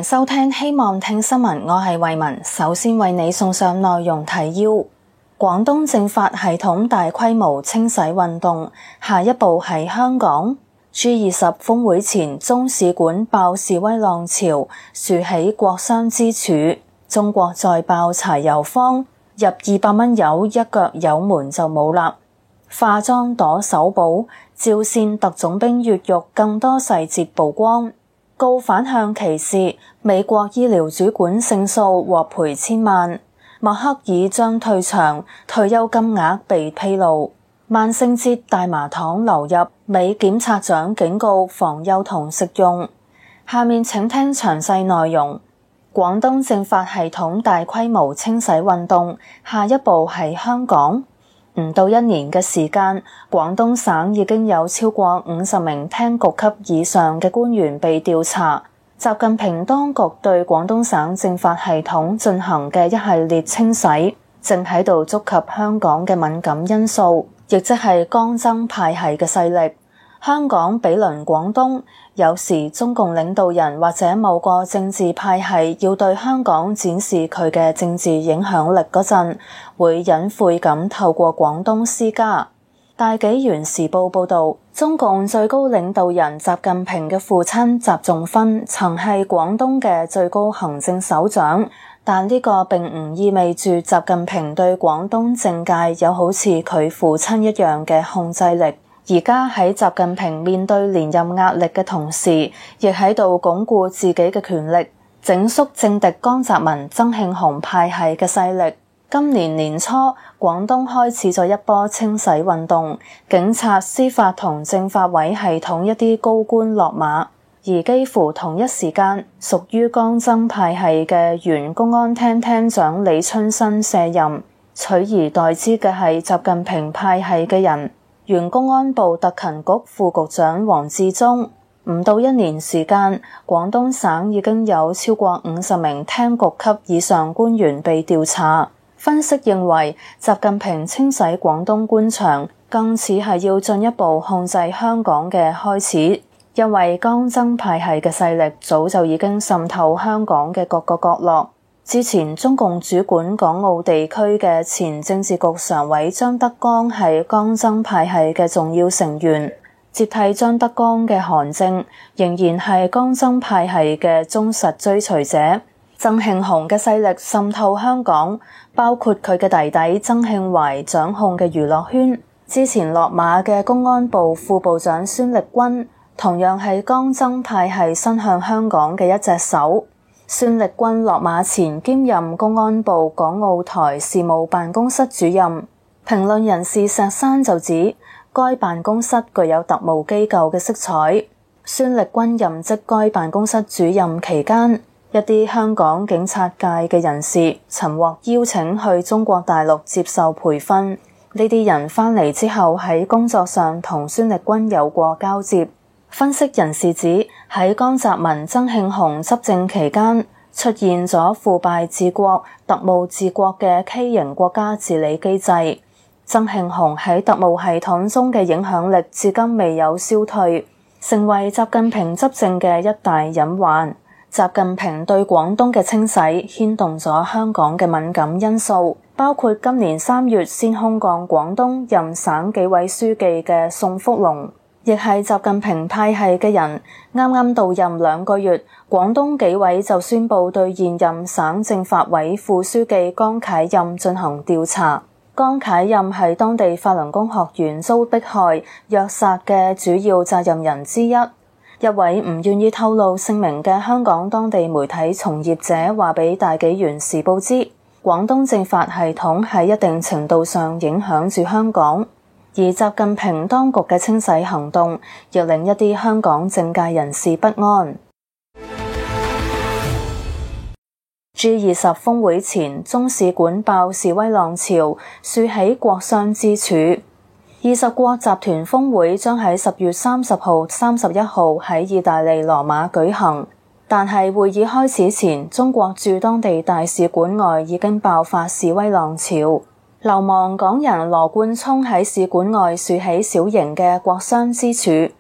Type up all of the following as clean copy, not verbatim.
迎收聽希望聽新聞，我係慧雯。首先為你送上內容提要：廣東政法系統大規模清洗運動，下一步係香港。G20 峰會前，中使館爆示威浪潮，豎起國殤之柱。中國再爆柴油荒，入200蚊油一腳油門就冇啦。化妝躲手保，趙線特種兵越獄更多細節曝光。告反向歧視，美國醫療主管勝訴獲賠1000萬。默克爾將退場，退休金額被披露。萬聖節大麻糖流入，美檢察長警告防幼童食用。下面請聽詳細內容。廣東政法系統大規模清洗運動，下一步係香港。唔到1年嘅時間，廣東省已經有超過50名廳局級以上嘅官員被調查。習近平當局對廣東省政法系統進行嘅一系列清洗，正喺度觸及香港嘅敏感因素，亦即係江曾派系嘅勢力。香港毗鄰廣東，有時中共領導人或者某個政治派系要對香港展示佢嘅政治影響力嗰陣，會隱晦咁透過廣東施加。大紀元時報報導，中共最高領導人習近平嘅父親習仲勳曾係廣東嘅最高行政首長，但呢個並唔意味住習近平對廣東政界有好似佢父親一樣嘅控制力。而家喺習近平面對連任壓力嘅同時，亦喺度鞏固自己嘅權力，整肅政敵江澤民、曾慶紅派系嘅勢力。今年年初，廣東開始咗一波清洗運動，警察、司法同政法委系統一啲高官落馬，而幾乎同一時間，屬於江曾派系嘅原公安廳廳長李春新卸任，取而代之嘅係習近平派系嘅人。原公安部特勤局副局長王志忠。唔到1年時間，廣東省已經有超過50名廳局級以上官員被調查。分析認為，習近平清洗廣東官場，更似係要進一步控制香港嘅開始，因為江曾派系嘅勢力早就已經滲透香港嘅各個角落。之前中共主管港澳地區嘅前政治局常委張德江係江曾派系嘅重要成員，接替張德江嘅韓正仍然係江曾派系嘅忠實追隨者。曾慶紅嘅勢力滲透香港，包括佢嘅弟弟曾慶懷掌控嘅娛樂圈。之前落馬嘅公安部副部長孫力軍同樣係江曾派系伸向香港嘅一隻手。孫力軍落馬前兼任公安部港澳台事務辦公室主任。評論人士石山就指，該辦公室具有特務機構嘅色彩。孫力軍任職該辦公室主任期間，一啲香港警察界嘅人士曾獲邀請去中國大陸接受培訓。呢啲人返嚟之後喺工作上同孫力軍有過交接。分析人士指，喺江澤民、曾慶紅執政期間，出現咗腐敗治國、特務治國嘅畸形國家治理機制。曾慶紅喺特務系統中嘅影響力至今未有消退，成為習近平執政嘅一大隱患。習近平對廣東嘅清洗牽動咗香港嘅敏感因素，包括今年3月先空降廣東任省紀委書記嘅宋福龍，亦係習近平派系嘅人。啱啱到任2個月，廣東紀委就宣布對現任省政法委副書記江啟任進行調查。江啟任係當地法輪功學員遭迫害、虐殺嘅主要責任人之一。一位唔願意透露姓名嘅香港當地媒體從業者話俾大紀元時報知，廣東政法系統喺一定程度上影響住香港，而習近平當局嘅清洗行動亦令一啲香港政界人士不安。G20 峰會前，中使館爆示威浪潮，豎起國殤之柱。20國集團峰會將喺10月30號、31號喺意大利羅馬舉行，但係會議開始前，中國駐當地大使館外已經爆發示威浪潮。流亡港人羅冠聰喺使館外豎起小型嘅國殤之柱，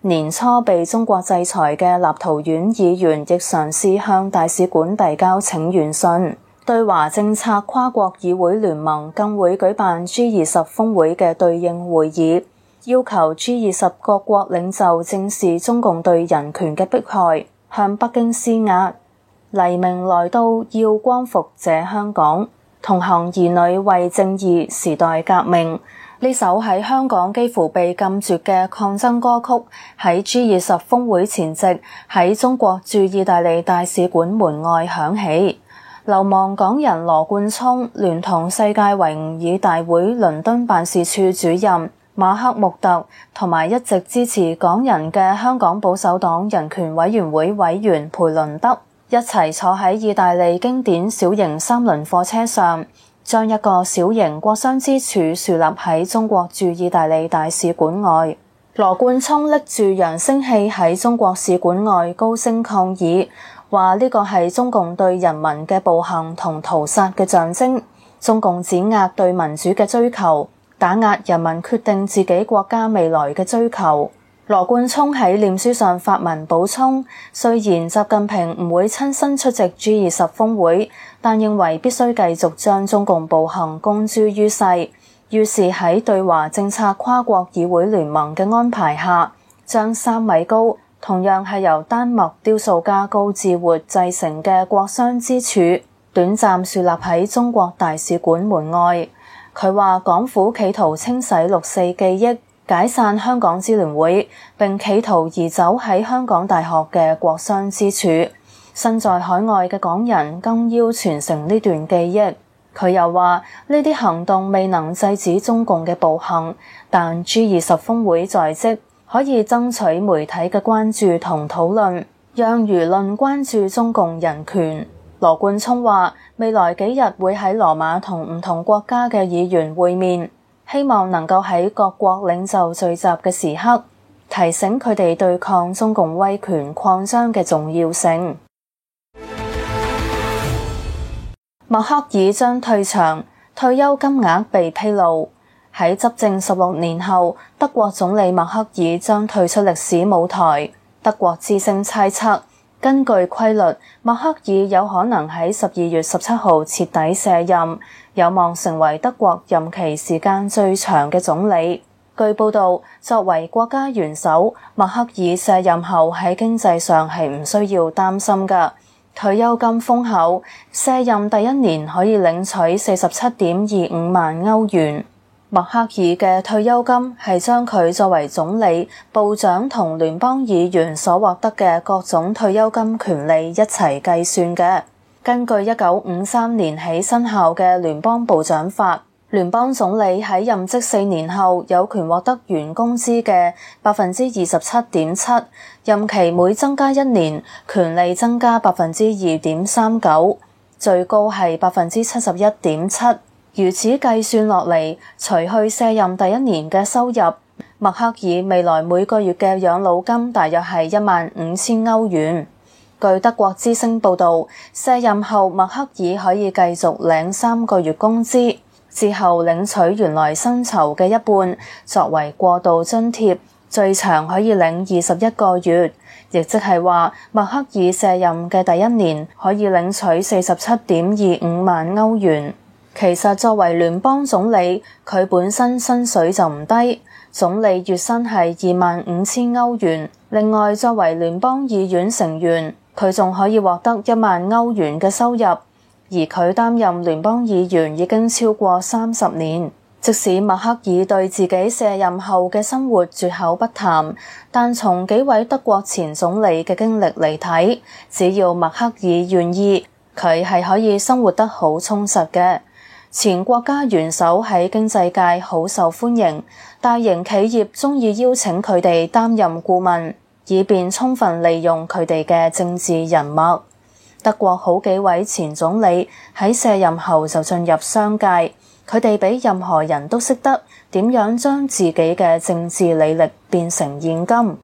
年初被中國制裁嘅立陶宛議員亦嘗試向大使館遞交請願信。對華政策跨國議會聯盟更會舉辦 G20 峰會嘅對應會議，要求 G20 各國領袖正視中共對人權嘅迫害，向北京施壓。黎明來到，要光復這香港，同行兒女為正義，時代革命。呢首喺香港幾乎被禁絕嘅抗爭歌曲，喺 G20 峰會前夕喺中國駐意大利大使館門外響起。流亡港人羅冠聰聯同世界維吾爾大會倫敦辦事處主任馬克穆特同埋一直支持港人嘅香港保守黨人權委員會委員培倫德一齊坐喺意大利經典小型三輪貨車上，將一個小型國殤之柱豎立喺中國駐意大利大使館外。羅冠聰拎住揚聲器喺中國使館外高聲抗議，話呢個係中共對人民嘅暴行同屠殺嘅象徵，中共碾壓對民主嘅追求，打壓人民決定自己國家未來嘅追求。羅冠聰喺臉書上發文補充，雖然習近平唔會親身出席 G20 峰會，但認為必須繼續將中共暴行公諸於世。於是喺對華政策跨國議會聯盟嘅安排下，將3米高，同樣係由丹麥雕塑家高志活製成嘅國殤之柱，短暫豎立喺中國大使館門外。佢話港府企圖清洗6·4記憶，解散香港支聯會，並企圖移走喺香港大學嘅國殤之柱。身在海外嘅港人更要傳承呢段記憶。佢又話呢啲行動未能制止中共嘅暴行，但 G20 峰會在即，可以爭取媒體嘅關注同討論，讓輿論關注中共人權。羅冠聰話未來幾日會喺羅馬同唔同國家嘅議員會面，希望能夠喺各國領袖聚集嘅時刻，提醒佢哋對抗中共威權擴張嘅重要性。默克爾將退場，退休金額被披露。喺執政16年後，德國總理默克爾將退出歷史舞台。德國之聲猜測，根據規律，默克爾有可能喺12月17號徹底卸任，有望成為德國任期時間最長嘅總理。據報道，作為國家元首，默克爾卸任後喺經濟上係唔需要擔心㗎。退休金豐厚，卸任第1年可以領取47.25萬歐元。默克爾嘅退休金係將佢作為總理、部長同聯邦議員所獲得嘅各種退休金權利一齊計算嘅。根據1953年起生效嘅聯邦部長法，聯邦總理喺任職4年後有權獲得原工資嘅 27.7%， 任期每增加1年，權利增加 2.39%， 最高係 71.7%。如此計算落嚟，除去卸任第1年嘅收入，默克爾未來每個月嘅養老金大約係15,000歐元。據德國之聲報導，卸任後默克爾可以繼續領3個月工資，之後領取原來薪酬嘅一半作為過渡津貼，最長可以領21個月，亦即係話默克爾卸任嘅第1年可以領取 47.25 萬歐元。其實作為聯邦總理，佢本身薪水就唔低，總理月薪係25,000歐元。另外作為聯邦議院成員，佢仲可以獲得1萬歐元嘅收入。而佢擔任聯邦議員已經超過30年。即使默克爾對自己卸任後嘅生活絕口不談，但從幾位德國前總理嘅經歷嚟睇，只要默克爾願意，佢係可以生活得好充實嘅。前國家元首喺經濟界好受歡迎，大型企業鍾意邀請佢哋擔任顧問，以便充分利用佢哋嘅政治人脈。德國好幾位前總理喺卸任後就進入商界，佢哋比任何人都識得點樣將自己嘅政治履歷變成現金。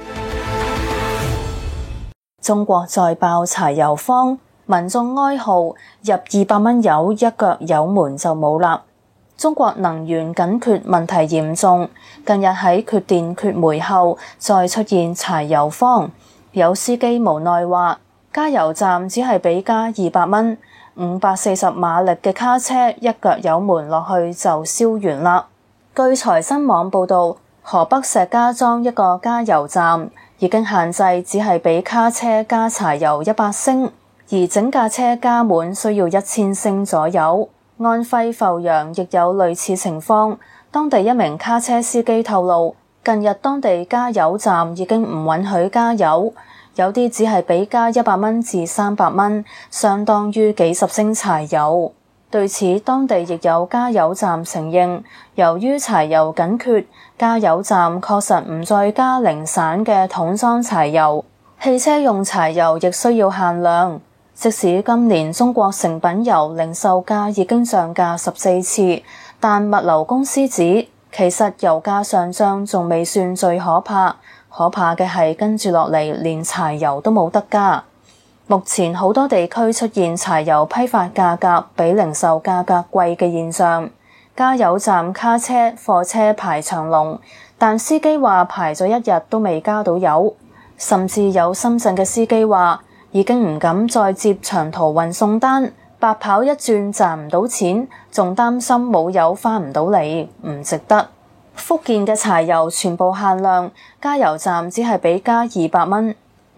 中國再爆柴油荒，民眾哀號入200蚊油一腳油門就冇啦。 中國能源緊缺問題嚴重，近日喺缺電缺煤後，再出現柴油荒。有司機無奈話，加油站只係俾加200蚊，540馬力嘅卡車一腳油門落去就燒完啦。據財新網報道，河北石家莊一個加油站已經限制只係俾卡車加柴油100升，而整架車加滿需要1000升左右。安徽阜陽亦有類似情況，當地一名卡車司機透露，近日當地加油站已經唔允許加油，有啲只係俾加100蚊至300蚊，相當於幾十升柴油。對此，當地亦有加油站承認，由於柴油緊缺，加油站確實唔再加零散嘅桶裝柴油，汽車用柴油亦需要限量。即使今年中國成品油零售價已經漲價14次，但物流公司指，其實油價上漲仲未算最可怕，可怕嘅係跟住落嚟連柴油都冇得加。目前好多地區出現柴油批發價格比零售價格貴嘅現象，加油站卡車、貨車排長龍，但司機話排咗一日都未加到油，甚至有深圳嘅司機話，已經唔敢再接長途運送單，白跑一轉賺唔到錢，仲擔心冇油返唔到嚟，唔值得。福建嘅柴油全部限量，加油站只係俾加200蚊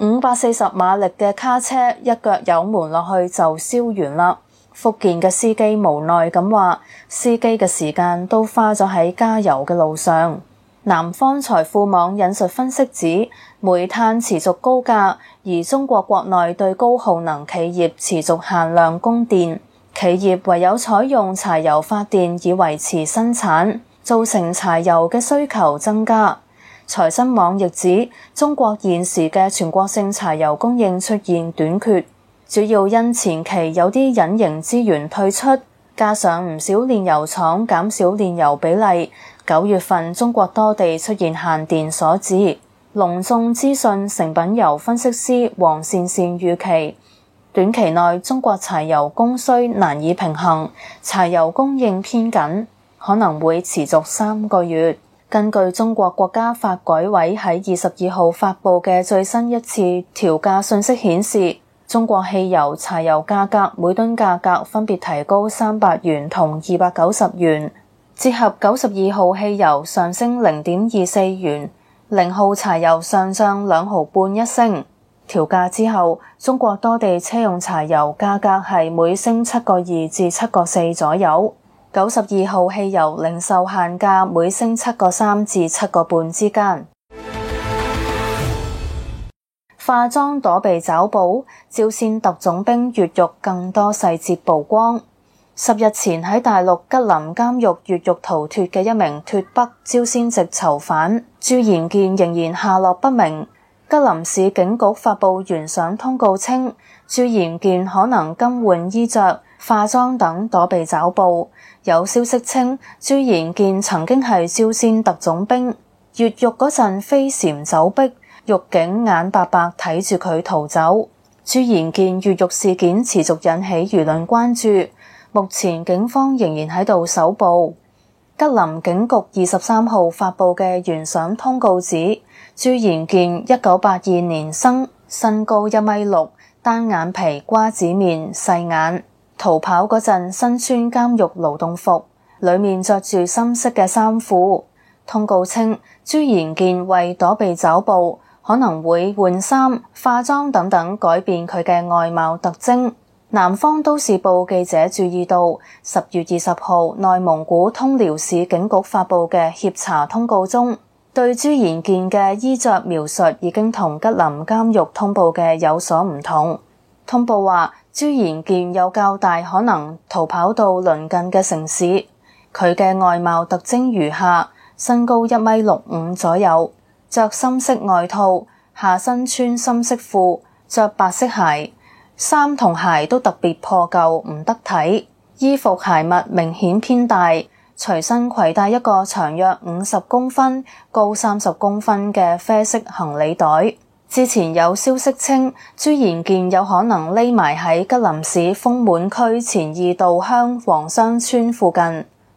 ，540馬力嘅卡車一腳油門落去就燒完啦。福建嘅司機無奈咁話，司機嘅時間都花咗喺加油嘅路上。南方財富網引述分析指，煤炭持續高價，而中國國內對高耗能企業持續限量供電，企業唯有採用柴油發電以維持生產，造成柴油嘅需求增加。財新網亦指，中國現時嘅全國性柴油供應出現短缺，主要因前期有啲隱形資源退出，加上唔少煉油廠減少煉油比例，9月份中國多地出現限電所致。隆眾資訊成品油分析師黃善善預期，短期內中國柴油供需難以平衡，柴油供應偏緊，可能會持續3個月。根據中國國家發改委喺22號發布嘅最新一次調價信息顯示，中國汽油、柴油價格每噸價格分別提高300元同290元，折合92號汽油上升0.24元，0號柴油上漲2毫半一升。調價之後，中國多地車用柴油價格係每升7個2至7個4左右，92號汽油零售限價每升7個3至7個半之間。化妝躲避抓捕，朝鮮特種兵越獄更多細節曝光。10日前喺大陸吉林監獄越獄逃脫嘅一名脫北朝鮮籍囚犯朱延健仍然下落不明。吉林市警局發布懸賞通告稱，朱延健可能更換衣着、化妝等躲避抓捕。有消息稱，朱延健曾經係朝鮮特種兵，越獄嗰陣飛檐走壁，獄警眼白白睇住佢逃走。朱延健越獄事件持續引起輿論關注，目前警方仍然喺度搜捕。吉林警局23號發布嘅懸賞通告指，朱延健1982年生，身高1.6米，單眼皮、瓜子面、細眼。逃跑嗰陣身穿監獄勞動服，裡面着住深色嘅衫褲。通告稱，朱延健為躲避抓捕，可能會換衫、化妝等等改變佢嘅外貌特徵。南方都市報記者注意到，10月20號內蒙古通遼市警局發布嘅協查通告中，對朱延健嘅衣着描述已經同吉林監獄通報嘅有所唔同。通報話，朱延健有較大可能逃跑到鄰近嘅城市。佢嘅外貌特徵如下：身高1.65米左右，着深色外套，下身穿深色褲，着白色鞋，衫同鞋都特別破舊唔得體，衣服鞋襪明顯偏大，隨身攜帶一個長約50公分、高30公分嘅啡色行李袋。之前有消息稱，朱延健有可能匿埋喺吉林市豐滿區前2道鄉黃山村附近。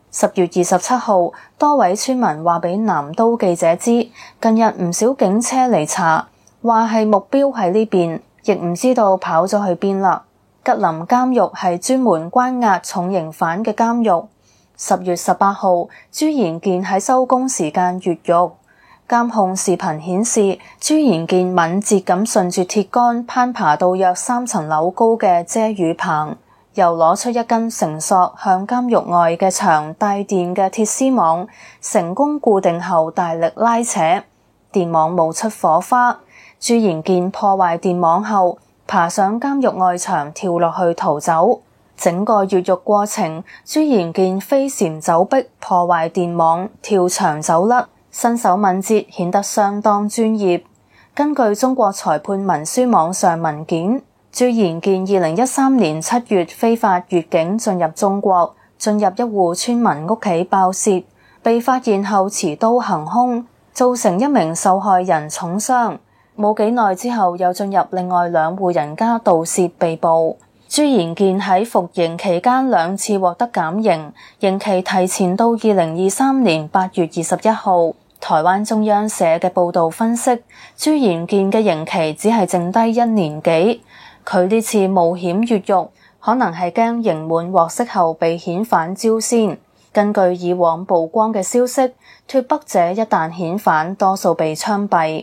10月27號，多位村民話俾南都記者知，近日唔少警車嚟查，話係目標喺呢邊，亦唔知道跑咗去邊啦。吉林監獄係專門關押重刑犯嘅監獄。10月18號，朱延健喺收工時間越獄，監控視頻顯示朱延健敏捷咁順住鐵桿攀爬到約3層樓高嘅遮雨棚，又攞出一根繩索向監獄外嘅牆帶電嘅鐵絲網成功固定後大力拉扯，電網冒出火花。朱延健破壞電網後爬上監獄外牆跳落去逃走。整個越獄過程，朱延健飛檐走壁破壞電網跳牆走甩，身手敏捷顯得相當專業。根據中國裁判文書網上文件，朱延健2013年7月非法越境進入中國，進入一戶村民屋企爆竊，被發現後持刀行兇，造成一名受害人重傷。冇幾耐之後又進入另外2戶人家盜竊被捕。朱延健喺服刑期間2次獲得減刑，刑期提前到2023年8月21號。台灣中央社嘅報導分析，朱延健嘅刑期只係剩低1年幾。佢呢次冒險越獄，可能係驚刑滿獲釋後被遣返招先。根據以往曝光嘅消息，脫北者一旦遣返，多數被槍斃。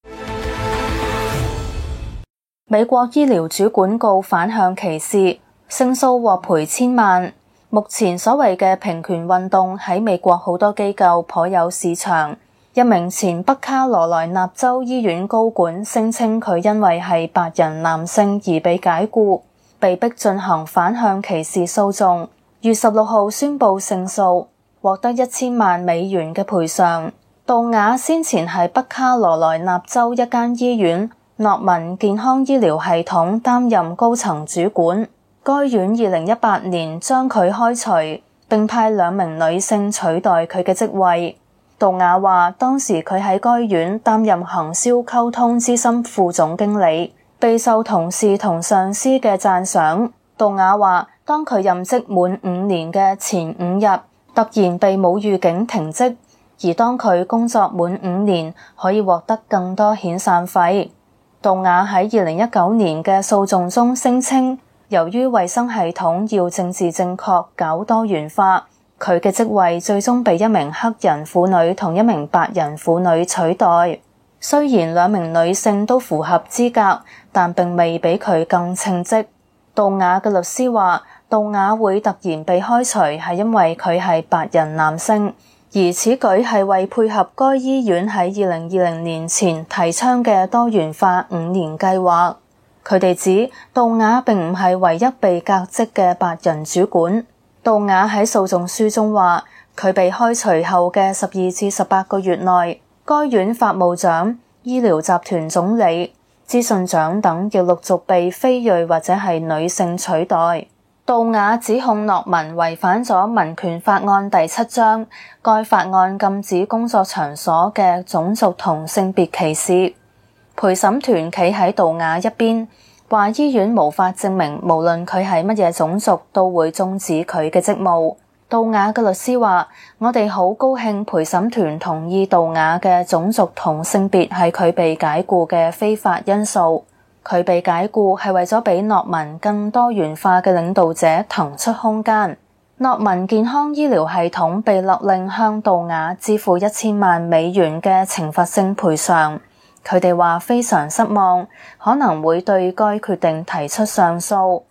美國醫療主管告反向歧視，勝訴獲賠1000萬。目前所謂嘅平權運動喺美國好多機構頗有市場。一名前北卡羅來納州醫院高管聲稱佢因為係白人男性而被解僱，被迫進行反向歧視訴訟。月16號宣布勝訴，獲得1000萬美元嘅賠償。杜雅先前係北卡羅來納州一間醫院諾文健康醫療系統擔任高層主管，該院2018年將佢開除，並派2名女性取代佢嘅職位。杜雅話當時佢喺該院擔任行銷溝通資深副總經理，備受同事同上司嘅讚賞。杜雅話當佢任職滿5年嘅前5日，突然被冇預警停職，而當佢工作滿5年，可以獲得更多遣散費。杜雅喺2019年嘅訴訟中聲稱，由於衛生系統要政治正確搞多元化，佢嘅職位最終被1名黑人婦女同1名白人婦女取代。雖然2名女性都符合資格，但並未比佢更稱職。杜雅嘅律師話，杜雅會突然被開除係因為佢係白人男性。而此舉係為配合該醫院喺2020年前提倡嘅多元化5年計劃。佢哋指杜雅並唔係唯一被革職嘅白人主管。杜雅喺訴訟書中話，佢被開除後嘅12至18個月內，該院法務長、醫療集團總理、資訊長等亦陸續被非裔或者係女性取代。杜雅指控諾文違反咗民權法案第7章，該法案禁止工作場所嘅種族同性別歧視。陪審團企喺杜雅一邊，話醫院無法證明無論佢係乜嘢種族都會終止佢嘅職務。杜雅嘅律師話，我哋好高興陪審團同意杜雅嘅種族同性別係佢被解僱嘅非法因素。佢被解僱係為咗俾諾文更多元化嘅領導者騰出空間。諾文健康醫療系統被勒令向杜雅支付1000萬美元嘅懲罰性賠償。佢哋話非常失望，可能會對該決定提出上訴。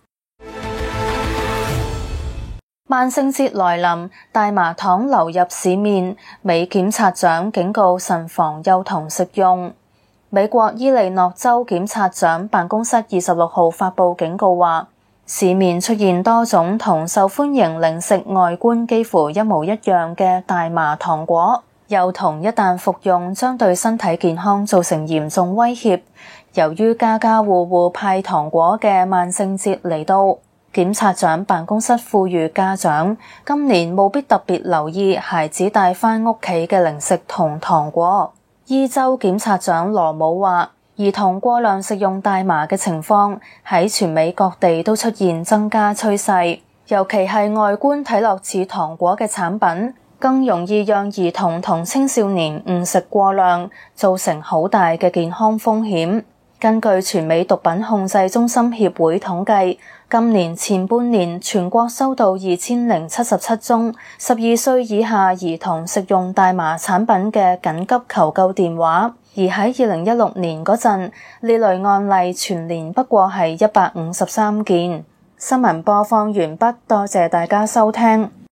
萬聖節來臨，大麻糖流入市面，美檢察長警告慎防幼童食用。美國伊利諾州檢察長辦公室26號發布警告話，市面出現多種同受歡迎零食外觀幾乎一模一樣嘅大麻糖果，幼童一旦服用將對身體健康造成嚴重威脅。由於家家戶戶派糖果嘅萬聖節嚟到，檢察長辦公室呼籲家長今年務必特別留意孩子帶返屋企嘅零食同糖果。伊州檢察長羅姆話，兒童過量食用大麻嘅情況喺全美各地都出現增加趨勢。 尤其係外觀睇落似糖果嘅產品，更容易讓兒童同青少年誤食過量，造成好大嘅健康風險。根據全美毒品控制中心協會統計，今年前半年全國收到2077宗12歲以下兒童食用大麻產品嘅緊急求救電話，而喺2016年嗰陣，呢類案例全年不過係153件。新聞播放完畢，多謝大家收聽。